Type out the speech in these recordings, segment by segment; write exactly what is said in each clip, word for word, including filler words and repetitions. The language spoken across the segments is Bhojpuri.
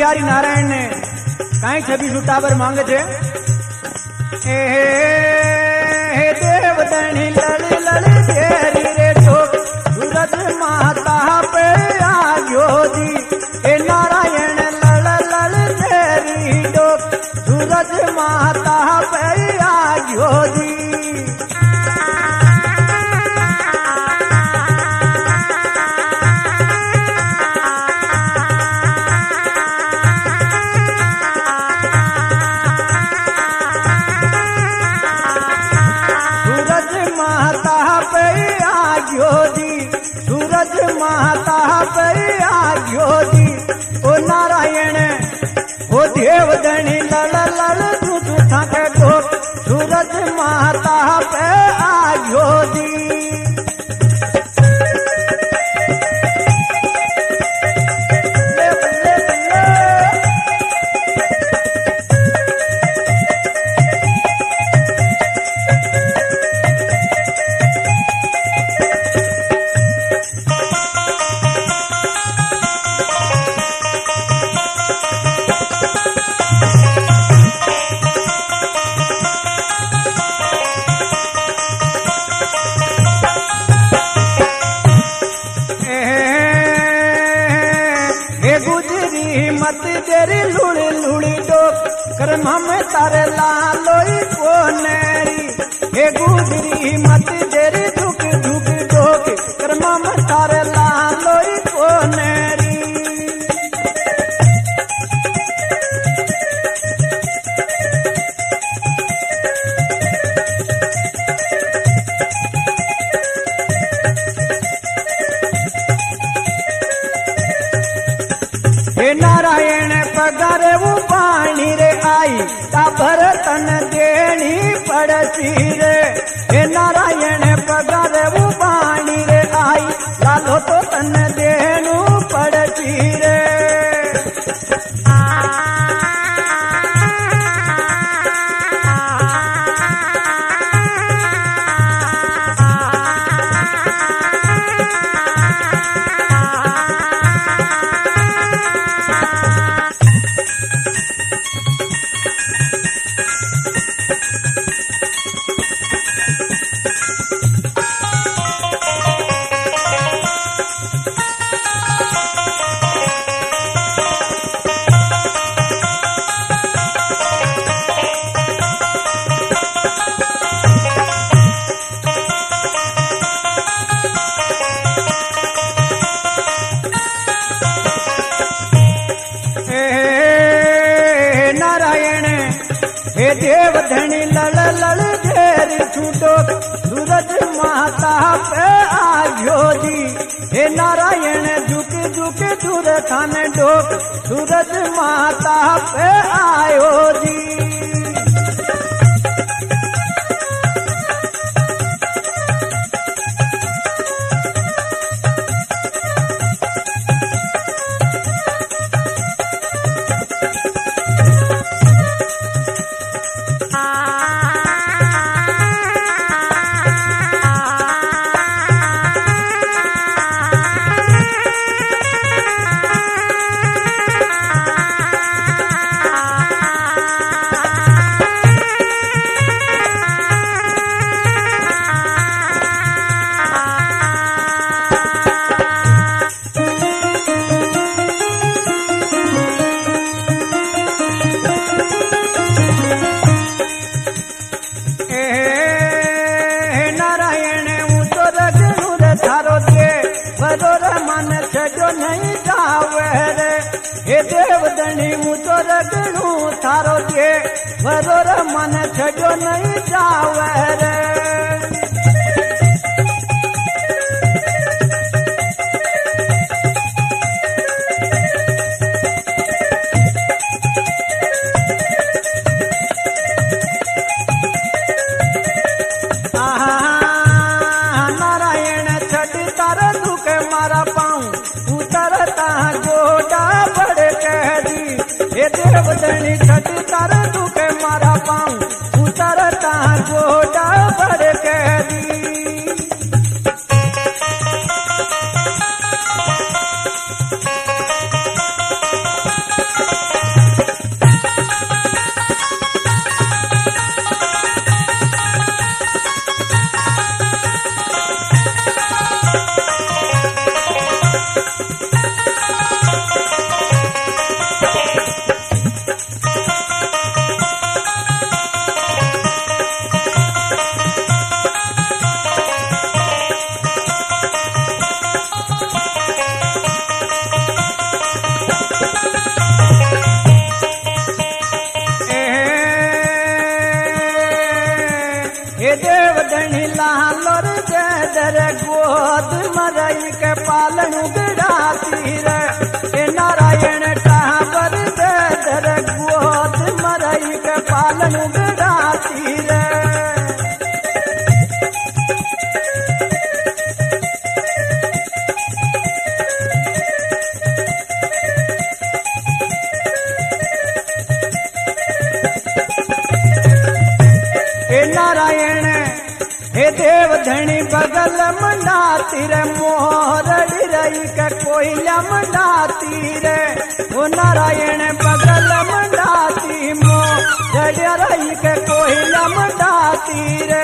बिहारी नारायण ने कई छब्बीस टावर मांगे थे। ए देवदनी लड़ लड़ तेरी रे ठोक सूरज माता पे आयो जी। ए नारायण लड़ लड़ तेरी ठोक सूरज माता पे आयो जी। सूरज माता पे आयो जी। ओ नारायण ओ देवदनी लड़ लड़ दूध थाके ठोक सूरज माता पे आयो जी। ले बल्ले बल्ले मत तेरी लुड़ी लुड़ी डोक कर्म में तारे लालोई को नेरी। हे गुजरी मत तेरी दुख दुख डोक कर्म में तारे लालोई को नेरी। हे नारायण पगारे वो पानी रे आई ताभर तन देनी पड़ती रे। हे नारायण पगारे वो पानी रे आई लालो तो तन देनु पड़ती रे। हे देवधनी लड़ लड़ घेर छूटो सूरज माता पे आयो जी। हे नारायण झुक झुक दूर थान डोक सूरज माता पे आयो जी। मन छो नहीं जावे रे। हे देवदनी मुझो रगड़ू थारो दे वरोर मन छो नहीं जावे रे। देवदनी छठ तार दुखे मारा पाऊं उतरता जोड़ा बढ़ के दी। हे देव धनी लालोर दे दर गोद मरई के पालन उगड़ाती रे हे नारायण टाबर दे दर गोद मरई के पालन उगड़ाती रे नारायण हे देव धनी बगल मंडाती रे मोरड़ी रही के कोयला मंडाती रे ओ नारायण बगल मंडाती मोरड़ी रही के कोयला मंडाती रे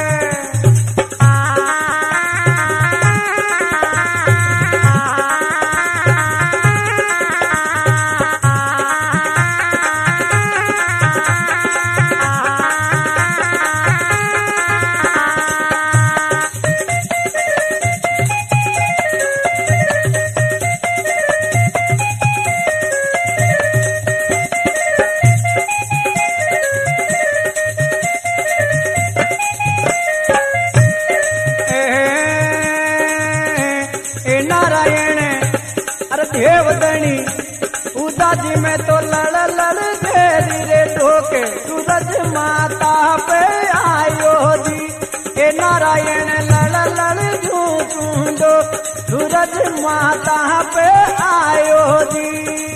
नारायण अरे देव धनी उदासी में तो लड़ लड़ देरी रे ढोके सूरज माता पे आयो दी हे नारायण लड़ लड़ जू चूंडो सूरज माता पे आयो दी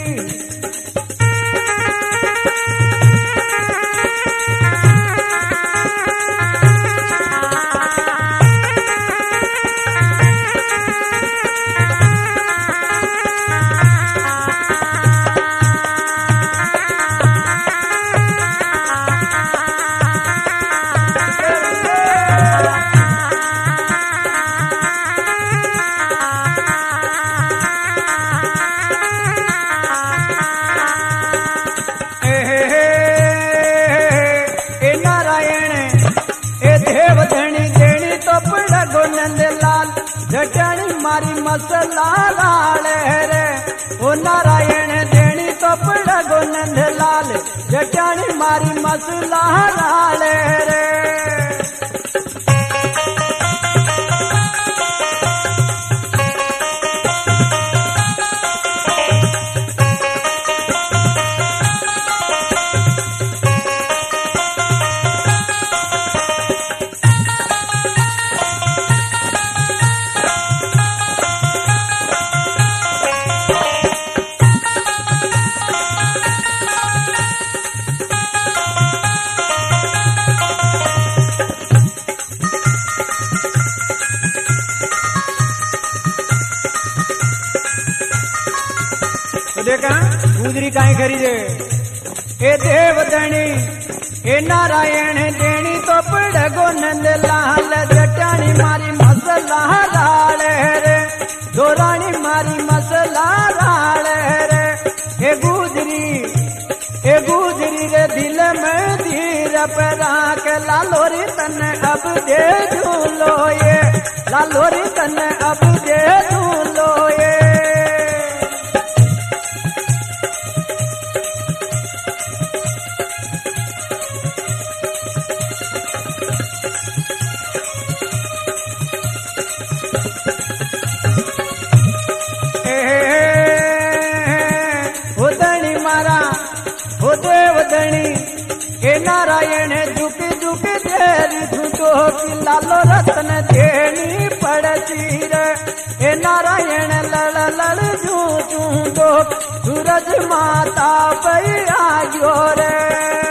जटानी मारी मसला लाल रे ओ नारायण देनी तो पड़गो नंद लाल जटानी मारी मसला लाल रे देखा गुजरी काई करी रे ए देव धनी ए नारायण देनी तो पड़गो नंद लाल जटानी मारी मसला लाल रे दोरानी मारी मसला लाल रे ए गुजरी ए गुजरी रे दिल में धीर परा के लालोरी तन अब दे झूलो ये लालोरी तन अब दे झूलो ये हे नारायण झुक झुक देरी झूठो की लालो रतन देनी पड़ती रे हे नारायण लड़ लड़ झू झूठो सूरज माता पे आयो रे